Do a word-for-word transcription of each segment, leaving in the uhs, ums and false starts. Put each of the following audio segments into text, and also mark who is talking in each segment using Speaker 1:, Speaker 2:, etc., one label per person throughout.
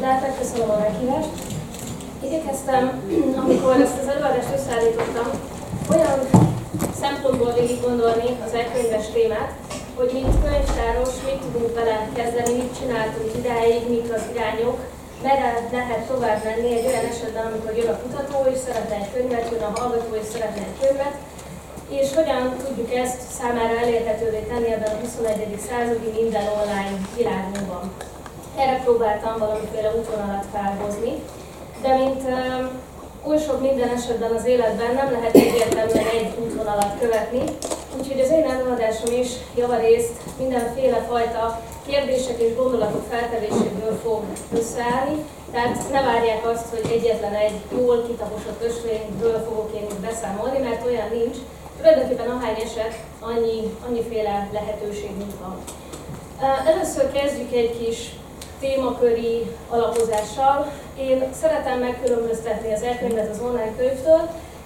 Speaker 1: tiszteltek, köszönöm a meghívást. Igyekeztem, amikor ezt az előadást összeállítottam, olyan szempontból végig gondolni az e-könyves témát, hogy mint könyvtáros, mit tudunk vele kezdeni, mit csináltunk idáig, mik az irányok, merre lehet tovább menni egy olyan esetben, amikor jön a kutató és szeretne egy könyvet, jön a hallgató és szeretne egy könyvet, és hogyan tudjuk ezt számára elérhetővé tenni ebben a huszonegyedik századi minden online világunkban. Erre próbáltam valamiféle útvonalat felhozni, de mint uh, oly sok minden esetben az életben nem lehet egyértelműen egy útvonalat követni, úgyhogy az én előadásom is javarészt mindenféle fajta kérdések és gondolatok feltevéséből fog összeállni, tehát ne várják azt, hogy egyetlen egy jól kitaposott ösvényből fogok én itt beszámolni, mert olyan nincs. Tulajdonképpen ahány eset, annyi, annyiféle lehetőségünk van. Először kezdjük egy kis témaköri alapozással. Én szeretem megkülönböztetni az e-könyvet az online könyvtől.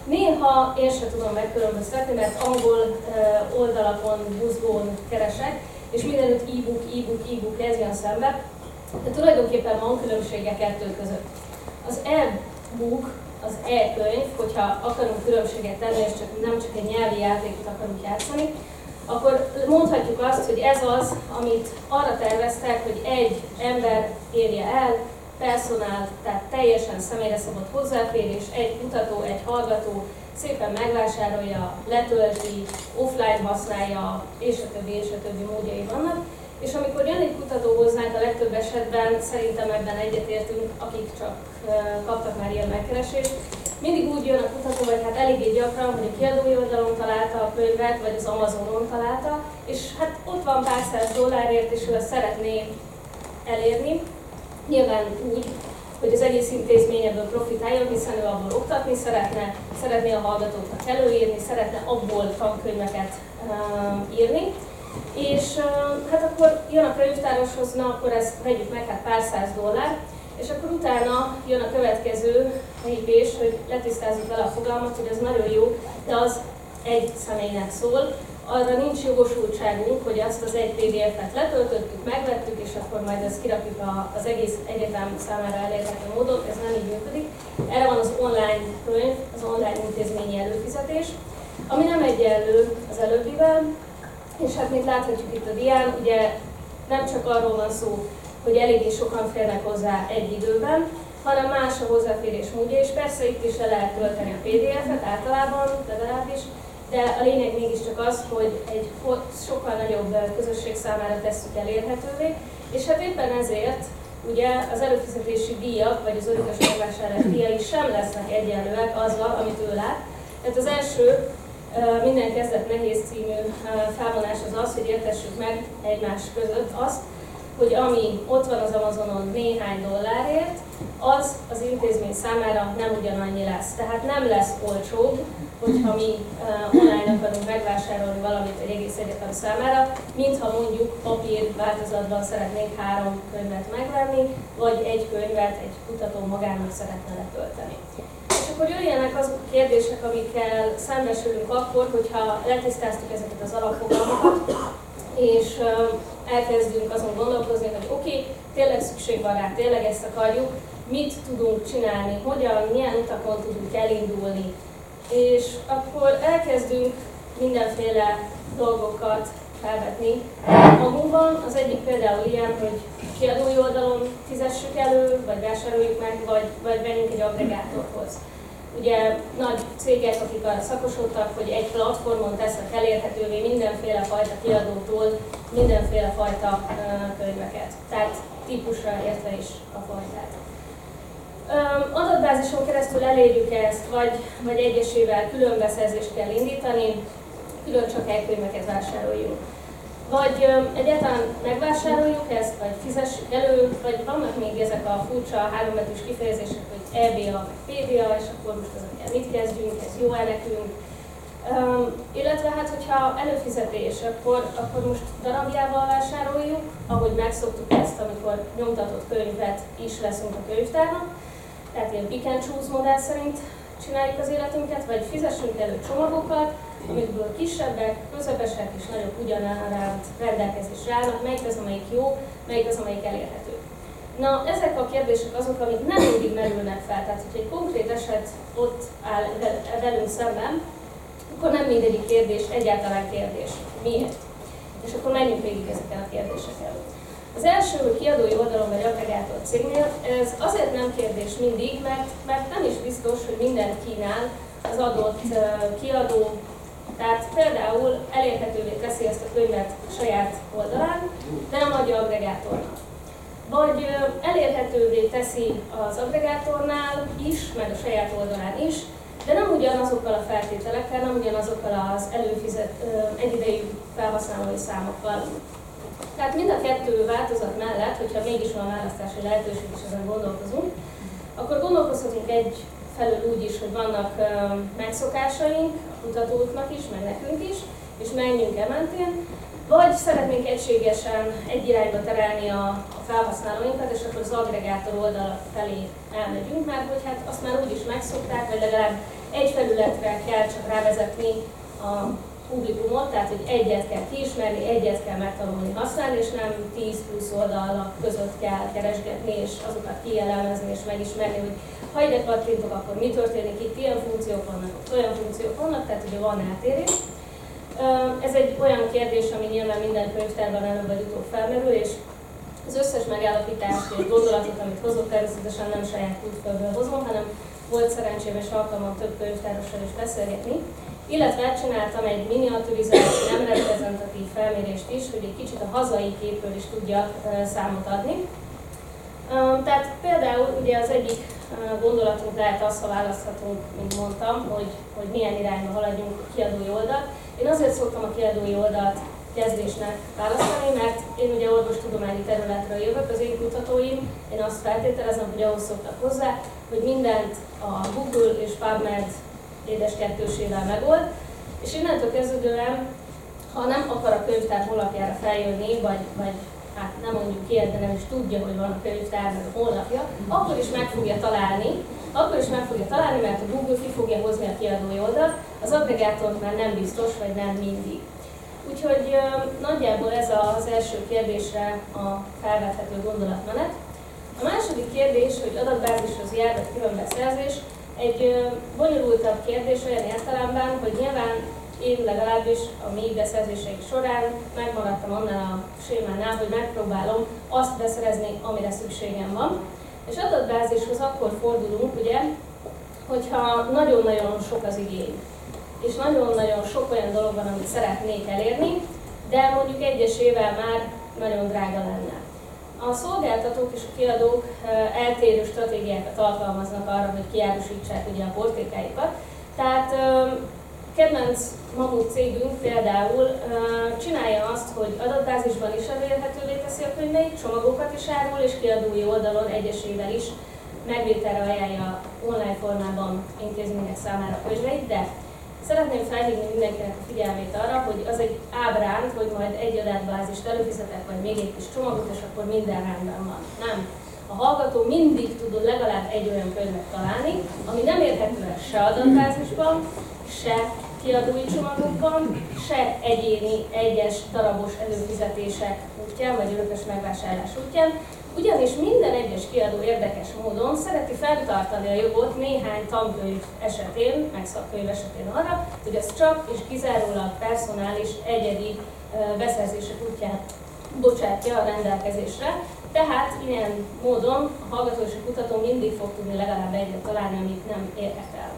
Speaker 1: Néha én sem tudom megkülönböztetni, mert angol oldalakon, buzgón keresek, és mindenütt e-book, e-book, e-book, ez jön szembe. De tulajdonképpen van különbség a kettő között. Az e-book, az e-könyv, hogyha akarunk különbséget tenni, és csak, nem csak egy nyelvi játékot akarunk játszani, akkor mondhatjuk azt, hogy ez az, amit arra terveztek, hogy egy ember érje el, personál, tehát teljesen személyre szabott hozzáférés, egy kutató, egy hallgató szépen megvásárolja, letölti, offline használja, és a többi, és a többi módjai vannak. És amikor jön egy kutató hozzánk, a legtöbb esetben szerintem ebben egyetértünk, akik csak kaptak már ilyen megkeresést, mindig úgy jön a kutató, vagy hát eléggé gyakran, hogy a kiadói oldalon találta a könyvet, vagy az Amazonon találta, és hát ott van pár száz dollárért, és ő ezt szeretné elérni. Nyilván úgy, hogy az egész intézmény ebből profitáljon, hiszen ő abból oktatni szeretne, szeretné a hallgatóknak előírni, szeretne abból tankönyveket uh, írni. És uh, hát akkor jön a könyvtároshoz, na akkor ezt vegyük meg, hát pár száz dollár, és akkor utána jön a következő lépés, hogy letisztázzuk vele a fogalmat, hogy ez nagyon jó, de az egy személynek szól. Arra nincs jogosultságunk, hogy azt az egy pé dé ef-et letöltöttük, megvettük, és akkor majd ezt kirakjuk az egész egyetem számára elérhető módon, ez nem így működik. Erre van az online könyv, az online intézményi előfizetés, ami nem egyenlő az előbbivel, és hát mint láthatjuk itt a dián, ugye nem csak arról van szó, hogy eléggé sokan férnek hozzá egy időben, hanem más a hozzáférés módja, és persze itt is le lehet tölteni a pé dé ef-et általában, legalábbis, de a lényeg mégiscsak az, hogy egy sokkal nagyobb közösség számára tesszük elérhetővé, és hát éppen ezért ugye az előfizetési díjak, vagy az örökös megvásárlás díjai sem lesznek egyenlőek azzal, amit ő lát. Tehát az első Minden kezdet nehéz című felvonás az az, hogy értessük meg egymás között azt, hogy ami ott van az Amazonon néhány dollárért, az az intézmény számára nem ugyanannyi lesz. Tehát nem lesz olcsóbb, hogyha mi uh, online akarunk megvásárolni valamit egy egész egyetem számára, mintha mondjuk papír változatban szeretnénk három könyvet megvenni, vagy egy könyvet egy kutató magának szeretne letölteni. És akkor jöjjenek azok a kérdések, amikkel szembesülünk akkor, hogyha letisztáztuk ezeket az alapfogalmakat, és uh, elkezdünk azon gondolkozni, hogy oké, okay, tényleg szükség van rá, tényleg ezt akarjuk, mit tudunk csinálni, hogyan, milyen utakon tudunk elindulni. És akkor elkezdünk mindenféle dolgokat felvetni magunkban. Az egyik például ilyen, hogy kiadói oldalon fizessük elő, vagy vásároljuk meg, vagy, vagy menjünk egy aggregátorhoz. Ugye nagy cégek, akik arra szakosodtak, hogy egy platformon tesznek elérhetővé mindenféle fajta kiadótól mindenféle fajta uh, könyveket. Tehát típusra értve is a fajtát. Um, adatbázison keresztül elérjük ezt, vagy, vagy egyesével külön beszerzést kell indítani, külön csak e-könyveket vásároljunk. Vagy um, egyáltalán megvásároljuk ezt, vagy fizessük elő, vagy vannak még ezek a furcsa hárombetűs kifejezések, hogy e bé á, pé dé á, és akkor most ezekkel mit kezdjünk, ez jó-e nekünk. Um, illetve hát, hogyha előfizetés, akkor, akkor most darabjával vásároljuk, ahogy megszoktuk ezt, amikor nyomtatott könyvet is veszünk a könyvtárnak. Tehát ilyen pick and choose modell szerint csináljuk az életünket, vagy fizessünk elő csomagokat, amikből kisebbek, közepesek és nagyobb ugyanáránt rendelkezésre állnak, melyik az, amelyik jó, melyik az, amelyik elérhető. Na, ezek a kérdések azok, amik nem mindig merülnek fel. Tehát, hogyha egy konkrét eset ott áll velünk szemben, akkor nem mindegyik kérdés egyáltalán kérdés. Miért? És akkor menjünk végig ezeken a kérdéseken. Az első, hogy kiadói oldalon vagy agregátor cégnél, ez azért nem kérdés mindig, mert, mert nem is biztos, hogy mindent kínál az adott kiadó. Tehát például elérhetővé teszi ezt a könyvet a saját oldalán, de nem adja agregátornak. Vagy elérhetővé teszi az agregátornál is, meg a saját oldalán is, de nem ugyanazokkal a feltételekkel, nem ugyanazokkal az előfizet egyidejű felhasználói számokkal. Tehát mind a kettő változat mellett, hogyha mégis van választási lehetőség és ezen gondolkozunk, akkor gondolkozhatunk egyfelől úgy is, hogy vannak megszokásaink a kutatóknak is, meg nekünk is, és menjünk e mentén, vagy szeretnénk egységesen egy irányba terelni a, a felhasználóinkat, és akkor az agregátor oldal felé elmegyünk, mert hogy hát azt már úgyis megszokták, vagy legalább egy felületre kell csak rávezetni a publikumot, tehát hogy egyet kell kiismerni, egyet kell megtanulni használni, és nem tíz plusz oldalak között kell keresgetni, és azokat kielemezni és megismerni, hogy ha ide kattintok, akkor mi történik, itt ilyen funkciók vannak, olyan funkciók vannak, tehát ugye van eltérés. Ez egy olyan kérdés, ami nyilván minden könyvtárban előbb vagy utóbb felmerül, és az összes megállapítást és gondolatot, amit hozok, természetesen nem saját kútföldből hozom, hanem volt szerencsém és alkalmam több könyvtárossal is beszélgetni, illetve csináltam egy miniaturizált, nem reprezentatív felmérést is, hogy egy kicsit a hazai képről is tudjak számot adni. Tehát például ugye az egyik gondolatunk lehet az, ha választhatunk, mint mondtam, hogy, hogy milyen irányba haladjunk a kiadói oldalt. Én azért szoktam a kiadói oldalt kezdésnek választani, mert én ugye orvostudományi területről jövök, az én kutatóim, én azt feltételezem, hogy ahhoz szoktak hozzá, hogy mindent a Google és PubMed édes kettősével megold, és innentől kezdődően, ha nem akar a könyvtár honlapjára feljönni, vagy, vagy hát nem mondjuk ilyet, de nem is tudja, hogy van a könyvtár, meg a honlapja, akkor is meg fogja találni, akkor is meg fogja találni, mert a Google ki fogja hozni a kiadói oldalt, az agregátort már nem biztos, vagy nem mindig. Úgyhogy nagyjából ez az első kérdésre a felvethető gondolatmenet. A második kérdés, hogy adatbázishoz jár a különbeszerzés, egy bonyolultabb kérdés olyan értelemben, hogy nyilván én legalábbis a mi beszerzéseink során megmaradtam annál a sémánál, hogy megpróbálom azt beszerezni, amire szükségem van. És adatbázishoz akkor fordulunk, ugye, hogyha nagyon-nagyon sok az igény, és nagyon-nagyon sok olyan dolog van, amit szeretnék elérni, de mondjuk egyesével már nagyon drága lenne. A szolgáltatók és a kiadók eltérő stratégiákat alkalmaznak arra, hogy kiárusítsák ugye a portékáikat. Tehát kedvenc mamut cégünk például csinálja azt, hogy adatbázisban is elérhetővé teszi a könyveit, csomagokat is árul, és kiadói oldalon egyesével is megvételre ajánlja online formában intézmények számára a könyveit, de szeretném felhívni mindenkinek a figyelmét arra, hogy az egy ábránd, hogy majd egy adatbázist előfizetek, vagy még egy kis csomagot, és akkor minden rendben van. Nem. A hallgató mindig tud legalább egy olyan könyvet találni, ami nem érhető el se adatbázisban, se kiadói csomagokban, se egyéni, egyes darabos előfizetések útján, vagy örökös megvásárlás útján, ugyanis minden egyes kiadó érdekes módon szereti fenntartani a jogot néhány tankönyv esetén, meg szakkönyv esetén arra, hogy ez csak és kizárólag personális, egyedi beszerzések útján bocsátja a rendelkezésre. Tehát ilyen módon a hallgató és a kutató mindig fog tudni legalább egyet találni, amit nem érhet el.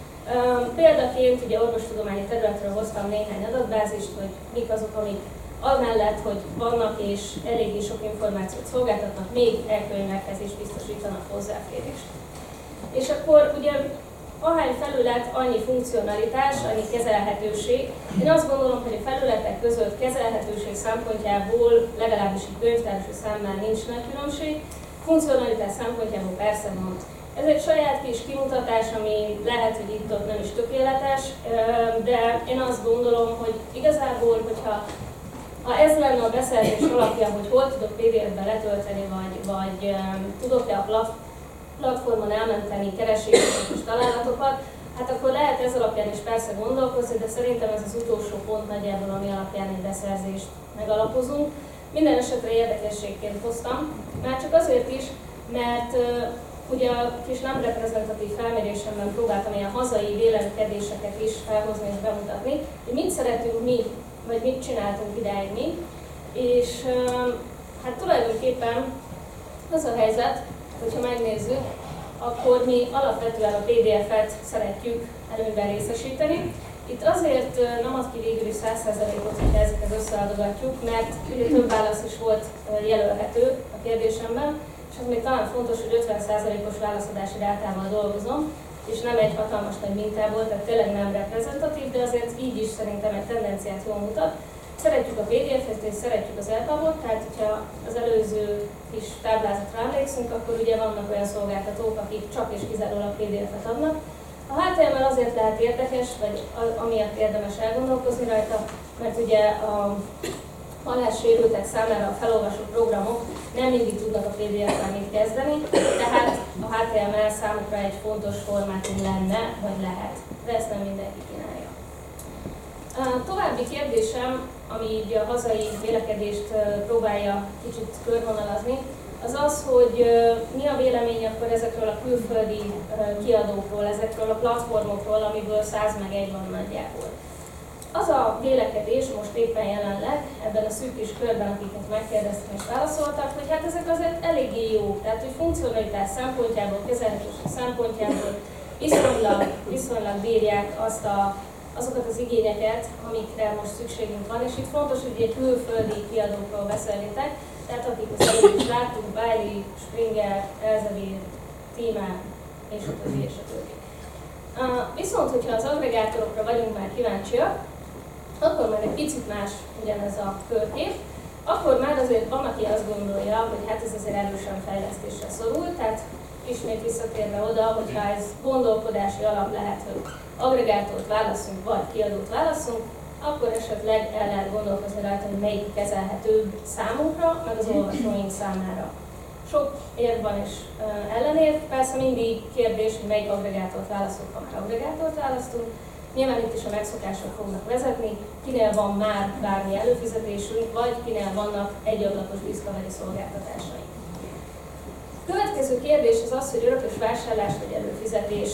Speaker 1: Példaként ugye orvostudományi területről hoztam néhány adatbázist, hogy mik azok, amik amellett, hogy vannak és eléggé sok információt szolgáltatnak, még e-könyvekhez is biztosítanak hozzáférést. És akkor ugye ahány felület, annyi funkcionalitás, annyi kezelhetőség. Én azt gondolom, hogy a felületek között kezelhetőség szempontjából legalábbis egy könyvtárosi számmel nincs nagy különbség, funkcionalitás szempontjából persze van. Ez egy saját kis kimutatás, ami lehet, hogy itt-ott nem is tökéletes, de én azt gondolom, hogy igazából, hogyha ha ez lenne a beszerzés alapja, hogy hol tudok pé dé ef-be letölteni, vagy, vagy um, tudok-e a plat platformon elmenteni kereséseket és találatokat, hát akkor lehet ez alapján is persze gondolkozni, de szerintem ez az utolsó pont nagyjából, ami alapján egy beszerzést megalapozunk, Minden esetre érdekességként hoztam, már csak azért is, mert uh, ugye a kis nem reprezentatív felmérésemben próbáltam ilyen hazai vélemkedéseket is felhozni és bemutatni, hogy mit szeretünk mi, vagy mit csináltunk idáig mi, és uh, hát tulajdonképpen az a helyzet, hogyha megnézzük, akkor mi alapvetően a pé dé ef-et szeretjük előnyben részesíteni. Itt azért nem ad ki végül is száz százalékot, hogy ezeket összeadogatjuk, mert ugye több válasz is volt jelölhető a kérdésemben, és az még talán fontos, hogy ötven százalékos válaszadási rátával dolgozom, és nem egy hatalmas nagy mintából, tehát tényleg nem reprezentatív, de azért így is szerintem egy tendenciát jól mutat. Szeretjük a pé dé ef-et és szeretjük az elpabot, tehát hogyha az előző kis táblázatra emlékszünk, akkor ugye vannak olyan szolgáltatók, akik csak és kizárólag pé dé ef-et adnak. A há té em el azért lehet érdekes, vagy amiatt érdemes elgondolkozni rajta, mert ugye a hallássérültek számára a felolvasó programok nem mindig tudnak a pé dé ef-en mit kezdeni, tehát a há té em el számukra egy fontos formátum lenne, vagy lehet, de ezt nem mindenki kínálja. A további kérdésem, ami így a hazai vélekedést próbálja kicsit körvonalazni, az az, hogy mi a vélemény akkor ezekről a külföldi kiadókról, ezekről a platformokról, amiből száz meg egy van nagyjából. Az a vélekedés most éppen jelenleg, ebben a szűk kis körben, akiket megkérdeztem és válaszoltak, hogy hát ezek azért eléggé jó, tehát hogy funkcionalitás szempontjából, kezelhetőség szempontjából viszonylag, viszonylag bírják azt a, azokat az igényeket, amikre most szükségünk van, és itt fontos, hogy egy külföldi kiadókról beszélnétek, tehát akik az előbb is láttuk, Wiley, Springer, Elsevier, Thieme, és a többi, és a többi. Uh, viszont, hogyha az agregátorokra vagyunk már kíváncsiak, akkor már egy picit más ugyanez a körkép, akkor már azért van, aki azt gondolja, hogy hát ez azért erősen fejlesztésre szorul, tehát ismét visszatérve oda, hogyha ez gondolkodási alap lehet, hogy agregátort válaszunk, vagy kiadót válaszunk, akkor esetleg el lehet gondolkozni rajta, hogy melyik kezelhetőbb számunkra, meg az olvasóink számára. Sok érv van és uh, ellenérv, persze mindig kérdés, hogy melyik agregátort választunk, ha már agregátort választunk. Nyilván itt is a megszokások fognak vezetni, kinél van már bármi előfizetésünk, vagy kinél vannak egyablakos Discovery szolgáltatásaink. Következő kérdés az az, hogy örökös vásárlás vagy előfizetés.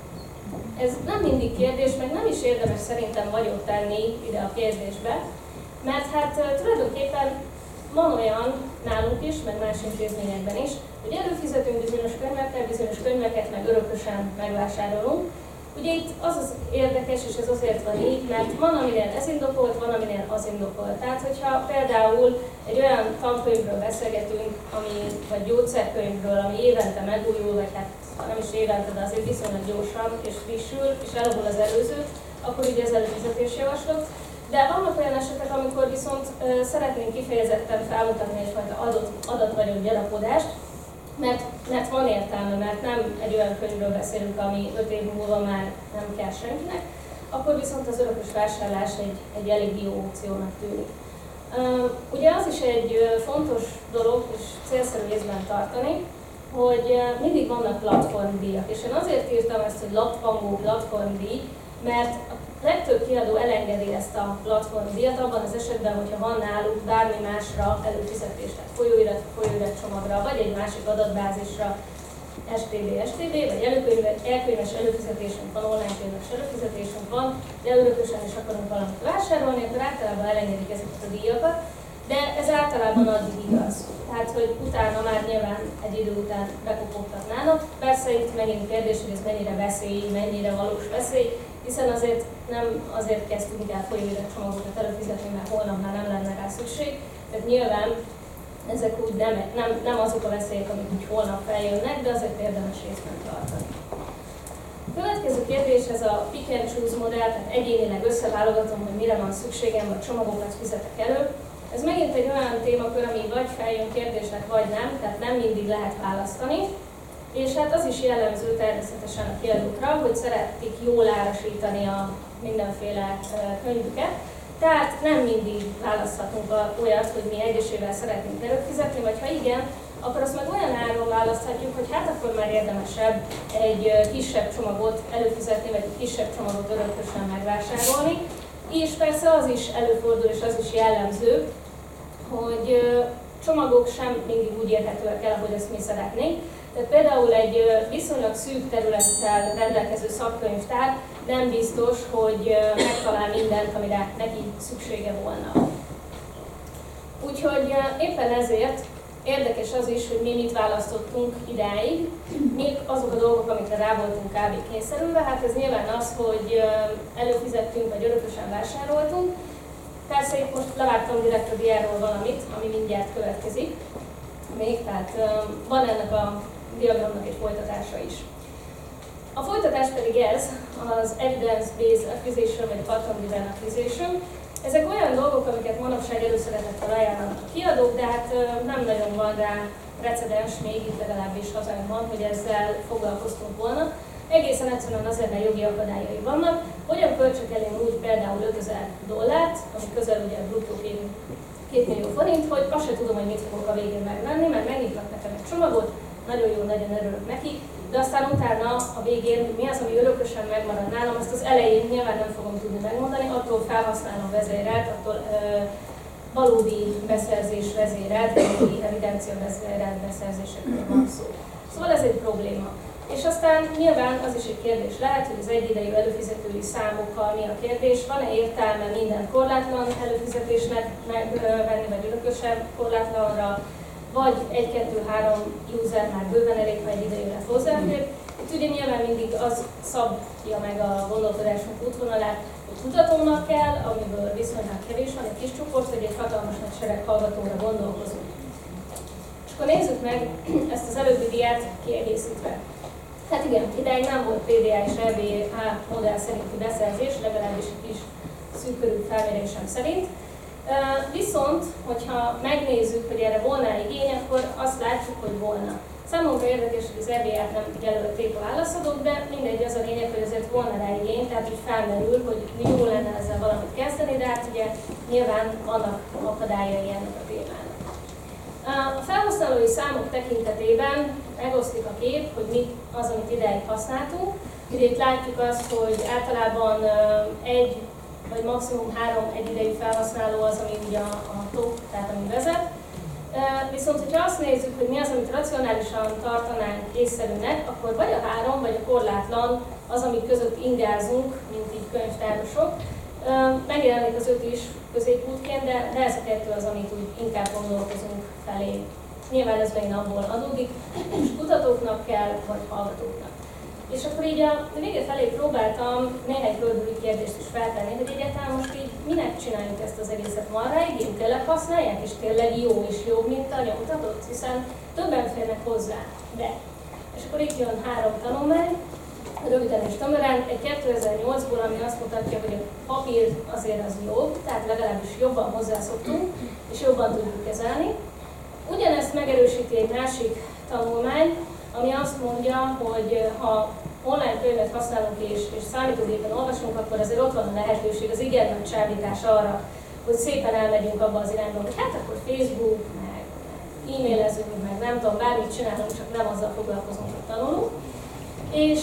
Speaker 1: Ez nem mindig kérdés, meg nem is érdemes szerintem vagyok tenni ide a kérdésbe, mert hát tulajdonképpen van olyan nálunk is, meg más intézményekben is, hogy előfizetünk bizonyos könyvekkel, bizonyos könyveket meg örökösen megvásárolunk. Ugye itt az az érdekes, és ez azért van így, mert van, aminél ez indokolt, van, aminél az indokolt. Tehát, hogyha például egy olyan tankönyvről beszélgetünk, ami, vagy gyógyszerkönyvről, ami évente megújul, vagy hát nem is évente, de azért viszonylag gyorsan és frissül, és elavul az előző, akkor ugye ez előfizetés javaslott. De vannak olyan esetek, amikor viszont ö, szeretnénk kifejezetten felmutatni egyfajta adott adatvagyon gyarapodást, mert, mert van értelme, mert nem egy olyan könyvről beszélünk, ami öt év múlva már nem kell senkinek, akkor viszont az örökös vásárlás egy, egy elég jó opciónak tűnik. Uh, ugye az is egy uh, fontos dolog, és célszerű észben tartani, hogy uh, mindig vannak platformdíjak, és én azért írtam ezt, hogy lapangó platformdíj, mert a legtöbb kiadó elengedi ezt a platformdíjat abban az esetben, hogyha van náluk bármi másra előfizetés, tehát folyóirat, folyóiratcsomagra, vagy egy másik adatbázisra, es té bé, es té bé, vagy elkönyves előfizetésünk van, online könyves előfizetésünk van, de örökösen is akarunk valamit vásárolni, akkor általában elengedik ezeket a díjakat, de ez általában addig igaz. Tehát, hogy utána már nyilván egy idő után bekopogtatnának. Persze itt megint kérdés, hogy ez mennyire veszély, mennyire valós veszély, hiszen azért nem azért kezdtünk el folyóiratcsomagokat előfizetni, mert holnap már nem lenne rá szükség. Tehát nyilván ezek úgy nem, nem, nem azok a veszélyek, amik úgy holnap feljönnek, de azért érdemes részben tartani. A következő kérdés, ez a pick and choose modell, tehát egyénileg összeválogatom, hogy mire van szükségem, vagy csomagokat fizetek elő. Ez megint egy olyan témakör, ami vagy feljön kérdésnek, vagy nem, tehát nem mindig lehet választani. És hát az is jellemző természetesen a kiadókra, hogy szeretik jól árasítani a mindenféle könyvüket. Tehát nem mindig választhatunk olyat, hogy mi egyesével szeretnénk előfizetni, vagy ha igen, akkor azt meg olyan áron választhatjuk, hogy hát akkor már érdemesebb egy kisebb csomagot előfizetni, vagy egy kisebb csomagot örökösen megvásárolni. És persze az is előfordul, és az is jellemző, hogy csomagok sem mindig úgy érhetőek el, ahogy azt mi szeretnénk. Tehát például egy viszonylag szűk területtel rendelkező szakkönyvtár nem biztos, hogy megtalál mindent, amire neki szüksége volna. Úgyhogy éppen ezért érdekes az is, hogy mi mit választottunk idáig, mik azok a dolgok, amikre rá voltunk kb. Kényszerülve. Hát ez nyilván az, hogy előfizettünk vagy örökösen vásároltunk. Persze itt most levágtam direkt a diáról valamit, ami mindjárt következik. Még, tehát van ennek a diagramnak egy folytatása is. A folytatás pedig ez, az Evidence-Based Acquisition vagy Pattern-Driven Acquisition. Ezek olyan dolgok, amiket manapság előszeretettel ajánlanak a kiadók, de hát nem nagyon van rá precedens, még itt legalábbis hazánkban, hogy ezzel foglalkoztunk volna. Egészen egyszerűen azért, mert jogi akadályai vannak. Hogyan költsek el én úgy például ötezer dollárt, ami közel ugye bruttó két millió forint, hogy azt sem tudom, hogy mit fogok a végén megvenni, mert megnyitnak nekem egy csomagot, nagyon jó, nagyon örülök neki, de aztán utána a végén mi az, ami örökösen megmarad nálam, azt az elején nyilván nem fogom tudni megmondani, attól felhasználom vezérelt, attól ö, valódi beszerzés vezérelt, valódi evidencia vezérelt beszerzésekről van szó. Szóval ez egy probléma. És aztán nyilván az is egy kérdés lehet, hogy az egyidejű előfizetői számokkal mi a kérdés, van-e értelme minden korlátlan előfizetésnek megvenni, vagy örökösen korlátlanra, vagy egy-kettő-három user már bőven elég, ha egy idejűleg hozzáfér. Itt ugye nyilván mindig az szabja meg a gondolkodásunk útvonalát, hogy kutatónak kell, amiből viszonylag kevés van, egy kis csoport, vagy egy hatalmas nagy sereg hallgatóra gondolkozunk. És akkor nézzük meg ezt az előbbi diát kiegészítve. Hát igen, ideig nem volt pé dé á és er bé á modell szerinti beszerzés, legalábbis egy kis szűkörű felmérésem szerint. Viszont, hogyha megnézzük, hogy erre volna igény, akkor azt látjuk, hogy volna. Számunkra érdekes, hogy az er bé á-t nem jelölték a válaszadók, de mindegy, az a lényeg, hogy azért volna rá igény, tehát hogy felmerül, hogy jó lenne ezzel valamit kezdeni, de hát ugye nyilván vannak akadályai ennek a témának. A felhasználói számok tekintetében megosztik a kép, hogy mi az, amit ideig használtunk. Ugye itt látjuk azt, hogy általában egy vagy maximum három egyidejű felhasználó az, ami ugye a, a top, tehát ami vezet. Viszont, hogyha azt nézzük, hogy mi az, amit racionálisan tartanánk észszerűnek, akkor vagy a három, vagy a korlátlan az, amik között ingázunk, mint így könyvtárosok. Megjelenik az öt is középútként, de, de ez a kettő az, amit úgy inkább gondolkozunk felé. Nyilván ez megint abból adódik, és kutatóknak kell, vagy hallgatóknak. És akkor így a vége felé próbáltam néhány földbeli kérdést is feltenni, hogy egyáltalán most így minek csináljuk ezt az egészet, van rá igény, tényleg használják, és tényleg jó és jobb, mint a nyomtatott, hiszen többen férnek hozzá, de. És akkor itt jön három tanulmány, röviden és tömören, egy kétezer-nyolcból, ami azt mutatja, hogy a papír azért az jobb, tehát legalábbis jobban hozzászoktunk, és jobban tudjuk kezelni. Ugyanezt megerősíti egy másik tanulmány, ami azt mondja, hogy ha online könyvet használunk és, és számítógépen olvasunk, akkor azért ott van a lehetőség, az igen nagy csábítás arra, hogy szépen elmegyünk abba az irányba, hogy hát akkor Facebook, meg, meg e-mailezünk, meg nem tudom, bármit csinálunk, csak nem azzal foglalkozunk, hogy tanulunk. És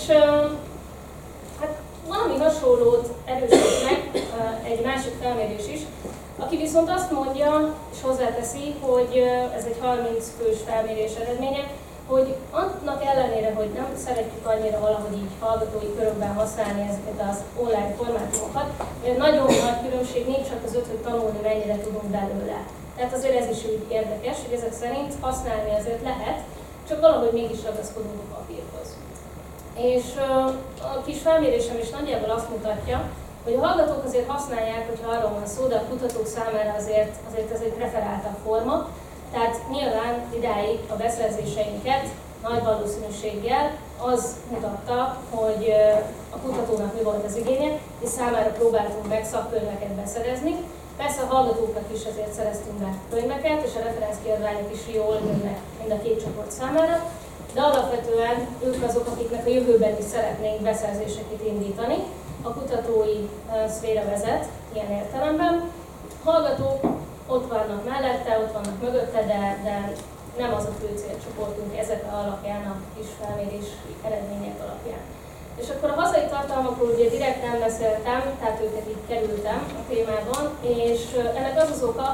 Speaker 1: hát valami hasonlót erősít meg egy másik felmérés is, aki viszont azt mondja, és hozzáteszi, hogy ez egy harminc fős felmérés eredménye, hogy annak ellenére, hogy nem szeretjük annyira valahogy így hallgatói körökben használni ezeket az online formátumokat, nagyon nagy különbség nincs csak az öt, hogy tanulni mennyire tudunk belőle. Tehát azért ez is úgy érdekes, hogy ezek szerint használni azért lehet, csak valahogy mégis ragaszkodunk a papírhoz. És a kis felmérésem is nagyjából azt mutatja, hogy a hallgatók azért használják, hogyha arról van szó, de a kutatók számára azért, azért ez egy preferáltabb forma. Tehát nyilván idáig a beszerzéseinket nagy valószínűséggel az mutatta, hogy a kutatónak mi volt az igénye, és számára próbáltunk meg szakkönyveket beszerezni. Persze a hallgatóknak is ezért szereztünk be könyveket, és a referenszkiadványok is jól jönnek mind a két csoport számára, de alapvetően ők azok, akiknek a jövőben is szeretnénk beszerzéseket indítani. A kutatói szféra vezet ilyen értelemben. Hallgatók ott vannak mellette, ott vannak mögötte, de, de nem az a fő célcsoportunk ezek alapján, a kis felmérés eredmények alapján. És akkor a hazai tartalmakról ugye direkt nem beszéltem, tehát őket így kerültem a témában, és ennek az az oka,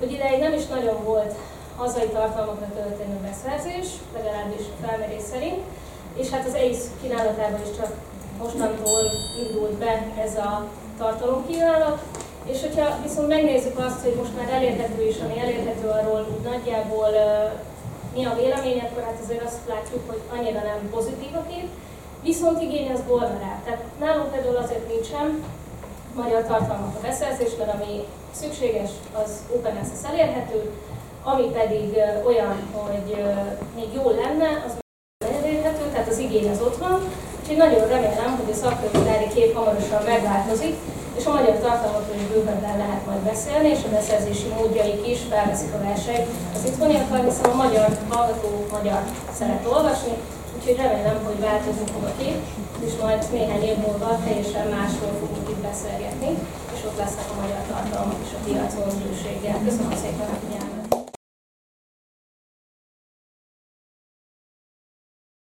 Speaker 1: hogy ideig nem is nagyon volt hazai tartalmakra történő beszerzés, legalábbis a felmérés szerint, és hát az éisz kínálatában is csak mostantól indult be ez a tartalomkínálat, és hogyha viszont megnézzük azt, hogy most már elérhető is, ami elérhető arról úgy nagyjából uh, mi a vélemény, akkor hát azért azt látjuk, hogy annyira nem pozitív a kép, viszont igény az volna rá. Tehát nálunk például azért nincsen magyar tartalmak a beszerzés, mert ami szükséges, az Open Access elérhető, ami pedig uh, olyan, hogy uh, még jól lenne, az elérhető, tehát az igény az ott van. Úgyhogy nagyon remélem, hogy a szakkönyvtári kép hamarosan megváltozik, és a magyar tartalmakról is bővebben lehet majd beszélni, és a beszerzési módjaik is felveszik a versenyt az itthoniakkal, hiszen a magyar hallgató magyar szeret olvasni, úgyhogy remélem, hogy változni fog a kép, és majd néhány év múlva teljesen másról fogunk itt beszélgetni, és ott lesznek a magyar tartalmak is a piacon bőséggel. Köszönöm szépen a figyelmet!